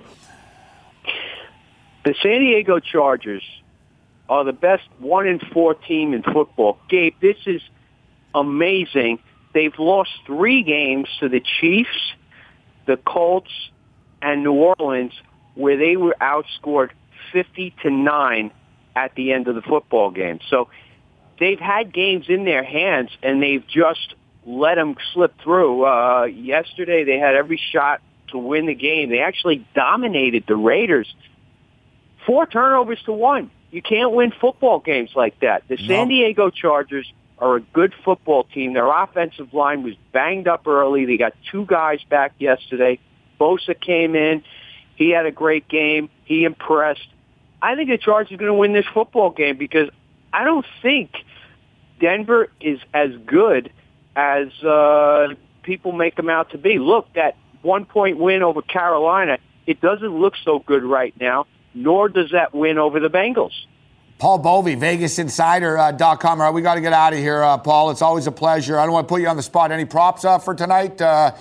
The San Diego Chargers are the best one in four team in football. Gabe, this is amazing. They've lost three games to the Chiefs, the Colts, and New Orleans, where they were outscored fifty to nine at the end of the football game. So they've had games in their hands, and they've just let them slip through. Uh, yesterday, they had every shot to win the game. They actually dominated the Raiders. Four turnovers to one. You can't win football games like that. The San Diego Chargers are a good football team. Their offensive line was banged up early. They got two guys back yesterday. Bosa came in. He had a great game. He impressed. I think the Chargers are going to win this football game because I don't think Denver is as good as uh, people make them out to be. Look, that one-point win over Carolina, it doesn't look so good right now, nor does that win over the Bengals. Paul Bovey, Vegas Insider dot com. All right, we got to get out of here, uh, Paul. It's always a pleasure. I don't want to put you on the spot. Any props uh, for tonight? Uh,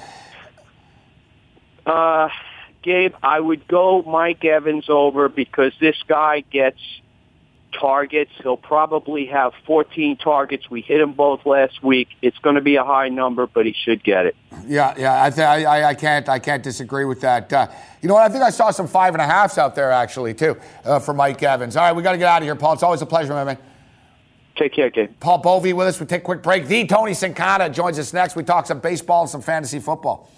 uh, Gabe, I would go Mike Evans over because this guy gets targets. He'll probably have fourteen targets. We hit him both last week. It's going to be a high number, but he should get it. Yeah, yeah. I th- I, I can't I can't disagree with that. Uh, you know what? I think I saw some five and a halves out there actually too uh, for Mike Evans. All right, we got to get out of here, Paul. It's always a pleasure, my man. Take care, Gabe. Paul Bovey with us. We take a quick break. The Tony Sincata joins us next. We talk some baseball and some fantasy football.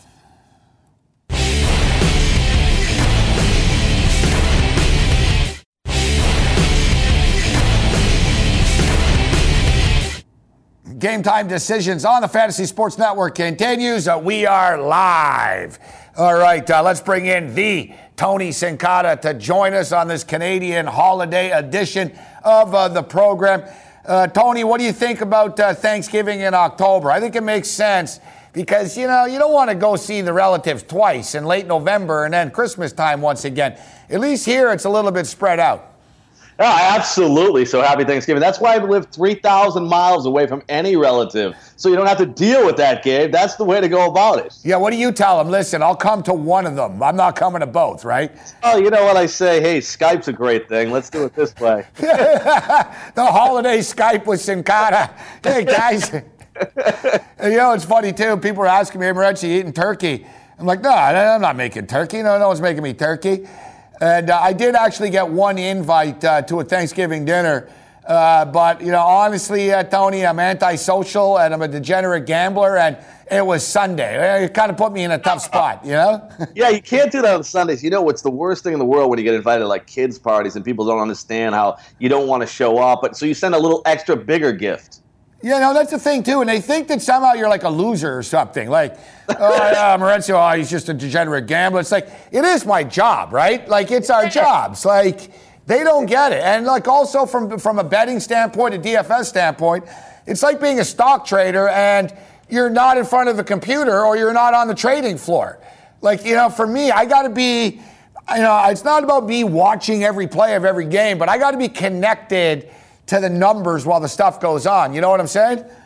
Game Time Decisions on the Fantasy Sports Network continues. Uh, we are live. All right, uh, let's bring in the Tony Sincata to join us on this Canadian holiday edition of uh, the program. Uh, Tony, what do you think about uh, Thanksgiving in October? I think it makes sense because, you know, you don't want to go see the relatives twice in late November and then Christmas time once again. At least here it's a little bit spread out. Oh, absolutely. So happy Thanksgiving. That's why I live three thousand miles away from any relative. So you don't have to deal with that, Gabe. That's the way to go about it. Yeah, what do you tell them? Listen, I'll come to one of them. I'm not coming to both, right? Oh, you know what I say? Hey, Skype's a great thing. Let's do it this way. The holiday Skype with Sincata. Hey, guys. You know, it's funny, too. People are asking me, hey, Morency, you eating turkey? I'm like, no, I'm not making turkey. No, no one's making me turkey. And uh, I did actually get one invite uh, to a Thanksgiving dinner. Uh, but, you know, honestly, uh, Tony, I'm antisocial and I'm a degenerate gambler. And it was Sunday. It kind of put me in a tough spot, you know? Yeah, you can't do that on Sundays. You know what's the worst thing in the world when you get invited to, like, kids' parties and people don't understand how you don't want to show up. But so you send a little extra bigger gift. Yeah, no, that's the thing, too. And they think that somehow you're like a loser or something. Like, oh, yeah, Morency, oh, he's just a degenerate gambler. It's like, it is my job, right? Like, it's our jobs. Like, they don't get it. And, like, also from, from a betting standpoint, a D F S standpoint, it's like being a stock trader and you're not in front of the computer or you're not on the trading floor. Like, you know, for me, I got to be, you know, it's not about me watching every play of every game, but I got to be connected to the numbers while the stuff goes on. You know what I'm saying?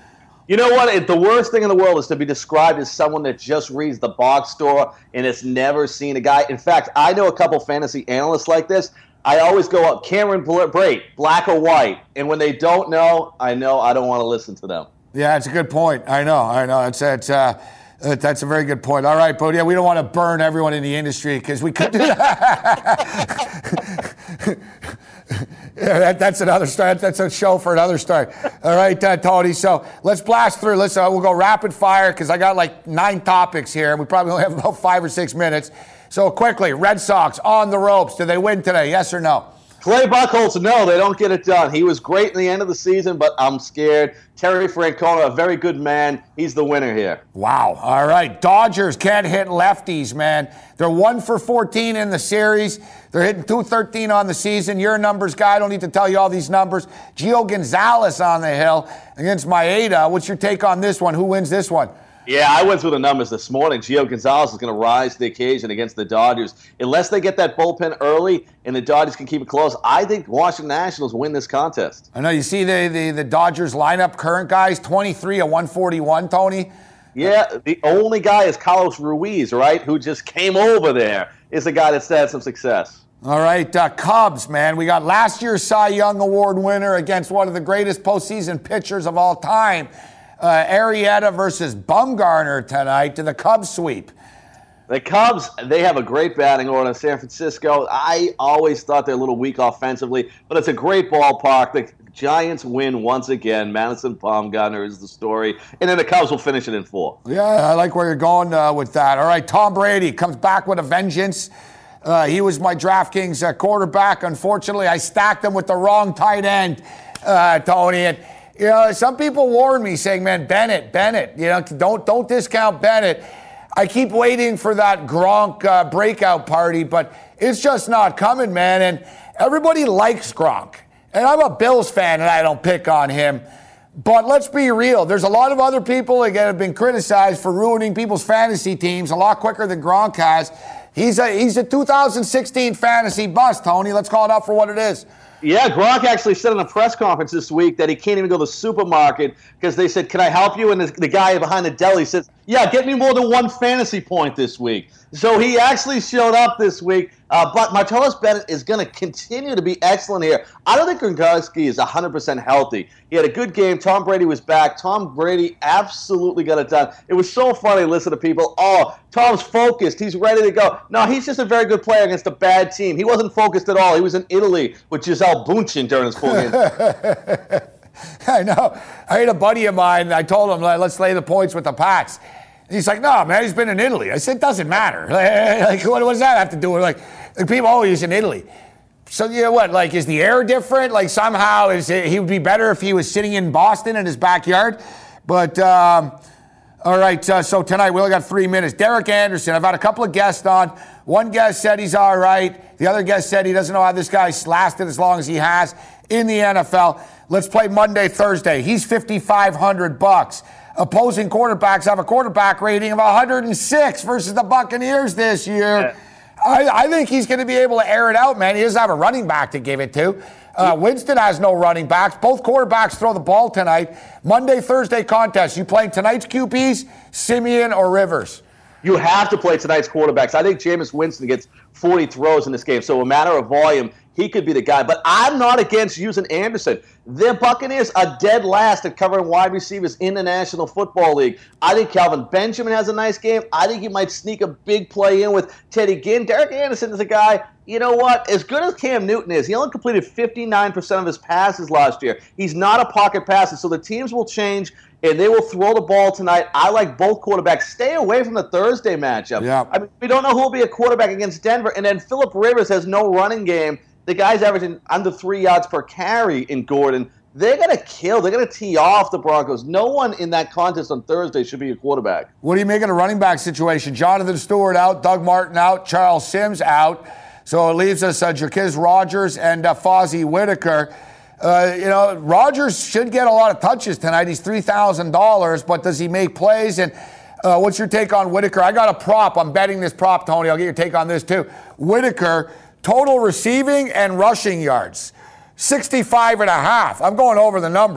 You know what? It, the worst thing in the world is to be described as someone that just reads the box score and has never seen a guy. In fact, I know a couple fantasy analysts like this. I always go up, Cameron Brate, black or white. And when they don't know, I know I don't want to listen to them. Yeah, it's a good point. I know, I know. It's it's uh, that's a very good point. All right, but yeah, we don't want to burn everyone in the industry because we could do that. Yeah, that, that's another story. That's a show for another story. All right, uh, Tony. So let's blast through. Let's uh, we'll go rapid fire because I got like nine topics here, and we probably only have about five or six minutes. So quickly, Red Sox on the ropes. Do they win today? Yes or no? Clay Buchholz, no, they don't get it done. He was great in the end of the season, but I'm scared. Terry Francona, a very good man. He's the winner here. Wow. All right. Dodgers can't hit lefties, man. They're one for fourteen in the series. They're hitting two thirteen on the season. You're a numbers guy. I don't need to tell you all these numbers. Gio Gonzalez on the hill against Maeda. What's your take on this one? Who wins this one? Yeah, I went through the numbers this morning. Gio Gonzalez is going to rise to the occasion against the Dodgers. Unless they get that bullpen early and the Dodgers can keep it close, I think Washington Nationals win this contest. I know. You see the, the, the Dodgers lineup, current guys, twenty-three of one forty-one, Tony? Yeah, the only guy is Carlos Ruiz, right, who just came over there, is the guy that's had some success. All right, uh, Cubs, man. We got last year's Cy Young Award winner against one of the greatest postseason pitchers of all time. Uh, Arrieta versus Bumgarner tonight to the Cubs sweep. The Cubs, they have a great batting order in San Francisco. I always thought they're a little weak offensively, but it's a great ballpark. The Giants win once again. Madison Bumgarner is the story. And then the Cubs will finish it in four. Yeah, I like where you're going uh, with that. All right, Tom Brady comes back with a vengeance. Uh, he was my DraftKings uh, quarterback. Unfortunately, I stacked him with the wrong tight end, uh, Tony. And you know, some people warn me saying, man, Bennett, Bennett, you know, don't don't discount Bennett. I keep waiting for that Gronk uh, breakout party, but it's just not coming, man. And everybody likes Gronk. And I'm a Bills fan, and I don't pick on him. But let's be real. There's a lot of other people that have been criticized for ruining people's fantasy teams a lot quicker than Gronk has. He's a, he's a two thousand sixteen fantasy bust, Tony. Let's call it out for what it is. Yeah, Gronk actually said in a press conference this week that he can't even go to the supermarket because they said, can I help you? And the, the guy behind the deli says, yeah, get me more than one fantasy point this week. So he actually showed up this week. Uh, but Martellus Bennett is going to continue to be excellent here. I don't think Gronkowski is one hundred percent healthy. He had a good game. Tom Brady was back. Tom Brady absolutely got it done. It was so funny to listen to people. Oh, Tom's focused. He's ready to go. No, he's just a very good player against a bad team. He wasn't focused at all. He was in Italy with Gisele Bündchen during his full game. I know. I had a buddy of mine. I told him, let's lay the points with the Pats. He's like, no, man, he's been in Italy. I said, it doesn't matter. Like, what, what does that have to do with, like, like people, oh, he's in Italy. So, you know what, like, is the air different? Like, somehow is it, he would be better if he was sitting in Boston in his backyard. But, um, all right, uh, so tonight we only got three minutes. Derek Anderson, I've had a couple of guests on. One guest said he's all right. The other guest said he doesn't know how this guy's lasted as long as he has in the N F L. Let's play Monday, Thursday. He's fifty-five hundred bucks. Opposing quarterbacks have a quarterback rating of one hundred six versus the Buccaneers this year. Yeah. I, I think he's going to be able to air it out, man. He doesn't have a running back to give it to. Uh, Winston has no running backs. Both quarterbacks throw the ball tonight. Monday, Thursday contest. You playing tonight's Q Bs, Simeon or Rivers? You have to play tonight's quarterbacks. I think Jameis Winston gets forty throws in this game. So a matter of volume, he could be the guy. But I'm not against using Anderson. The Buccaneers are dead last at covering wide receivers in the National Football League. I think Calvin Benjamin has a nice game. I think he might sneak a big play in with Teddy Ginn. Derek Anderson is a guy, you know what, as good as Cam Newton is, he only completed fifty-nine percent of his passes last year. He's not a pocket passer, so the teams will change, and they will throw the ball tonight. I like both quarterbacks. Stay away from the Thursday matchup. Yeah. I mean, we don't know who will be a quarterback against Denver, and then Phillip Rivers has no running game. The guy's averaging under three yards per carry in Gordon. They're going to kill. They're going to tee off the Broncos. No one in that contest on Thursday should be a quarterback. What do you make of the running back situation? Jonathan Stewart out, Doug Martin out, Charles Sims out. So it leaves us uh, Jaquiz Rogers and uh, Fozzie Whitaker. Uh, you know, Rogers should get a lot of touches tonight. He's three thousand dollars, but does he make plays? And uh, what's your take on Whitaker? I got a prop. I'm betting this prop, Tony. I'll get your take on this, too. Whitaker, total receiving and rushing yards, sixty-five and a half. I'm going over the number.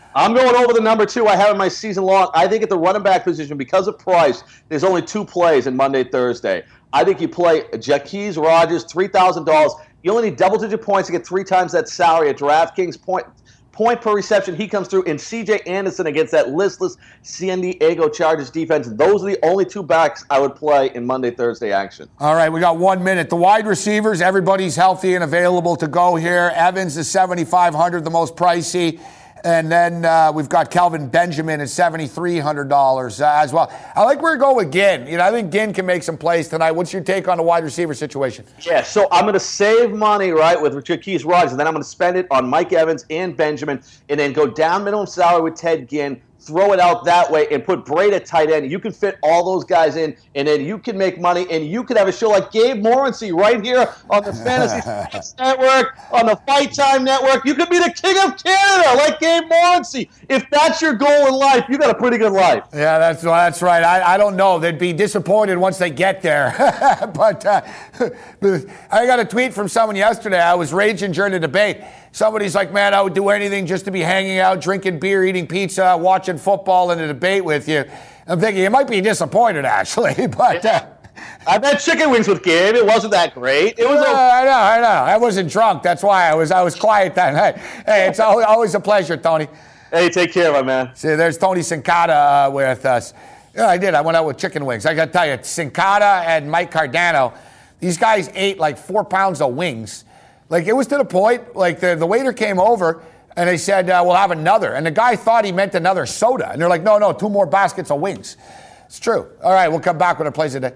I'm going over the number two I have in my season long. I think at the running back position, because of price, there's only two plays in Monday, Thursday. I think you play Jacquizz Rodgers, three thousand dollars. You only need double-digit points to get three times that salary at DraftKings. Point, point per reception, he comes through. And C J Anderson against that listless San Diego Chargers defense. Those are the only two backs I would play in Monday, Thursday action. All right, we got one minute. The wide receivers, everybody's healthy and available to go here. Evans is seventy-five hundred dollars, the most pricey. And then uh, we've got Kelvin Benjamin at seven thousand three hundred dollars uh, as well. I like where we go with Ginn. You know, I think Ginn can make some plays tonight. What's your take on the wide receiver situation? Yeah, so I'm going to save money, right, with Jacquizz Rodgers, and then I'm going to spend it on Mike Evans and Benjamin, and then go down minimum salary with Ted Ginn, throw it out that way, and put Braid at tight end. You can fit all those guys in, and then you can make money, and you can have a show like Gabe Morency right here on the Fantasy Sports Network, on the Fight Time Network. You could be the king of Canada like Gabe Morency. If that's your goal in life, you got a pretty good life. Yeah, that's that's right. I, I don't know. They'd be disappointed once they get there. but uh, I got a tweet from someone yesterday. I was raging during the debate. Somebody's like, man, I would do anything just to be hanging out, drinking beer, eating pizza, watching football in a debate with you. I'm thinking you might be disappointed, actually. But uh, I've had chicken wings with Gabe. It wasn't that great. It was. Uh, A- I know, I know. I wasn't drunk. That's why I was. I was quiet that night. Hey, it's always a pleasure, Tony. Hey, take care, my man. See, there's Tony Sincata uh, with us. Yeah, I did. I went out with chicken wings. I got to tell you, Sincata and Mike Cardano, these guys ate like four pounds of wings. Like, it was to the point, like, the, the waiter came over, and they said, uh, we'll have another. And the guy thought he meant another soda. And they're like, no, no, two more baskets of wings. It's true. All right, we'll come back when it plays a day.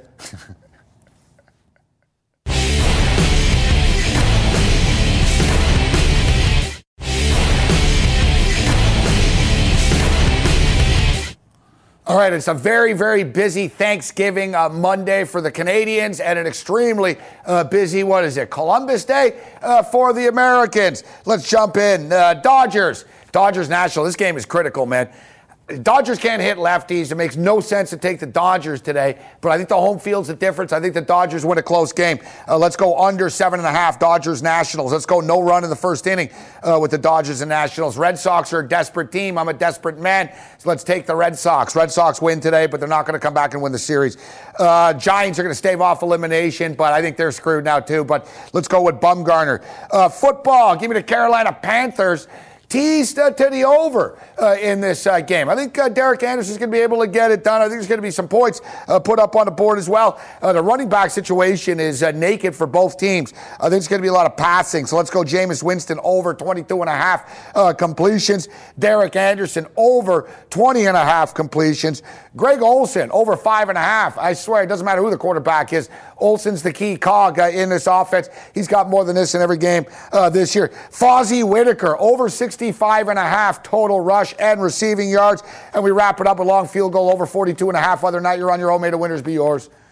All right, it's a very, very busy Thanksgiving uh, Monday for the Canadians and an extremely uh, busy, what is it, Columbus Day uh, for the Americans. Let's jump in. Uh, Dodgers. Dodgers National. This game is critical, man. Dodgers can't hit lefties. It makes no sense to take the Dodgers today, but I think the home field's the difference. I think the Dodgers win a close game. Uh, let's go under seven and a half. Dodgers Nationals. Let's go no run in the first inning uh, with the Dodgers and Nationals. Red Sox are a desperate team. I'm a desperate man. So let's take the Red Sox. Red Sox win today, but they're not going to come back and win the series. Uh, Giants are going to stave off elimination, but I think they're screwed now too. But let's go with Bumgarner. Uh, football. Give me the Carolina Panthers. Teased uh, to the over uh, in this uh, game. I think uh, Derek Anderson's going to be able to get it done. I think there's going to be some points uh, put up on the board as well. Uh, the running back situation is uh, naked for both teams. I think it's going to be a lot of passing. So let's go Jameis Winston over twenty-two and a half uh, completions. Derek Anderson over twenty and a half completions. Greg Olsen over five and a half. I swear it doesn't matter who the quarterback is. Olsen's the key cog uh, in this offense. He's got more than this in every game uh, this year. Fozzie Whitaker over sixty-five and a half total rush and receiving yards. And we wrap it up with long field goal over forty-two and a half. Whether or not you're on your own, may the winners be yours.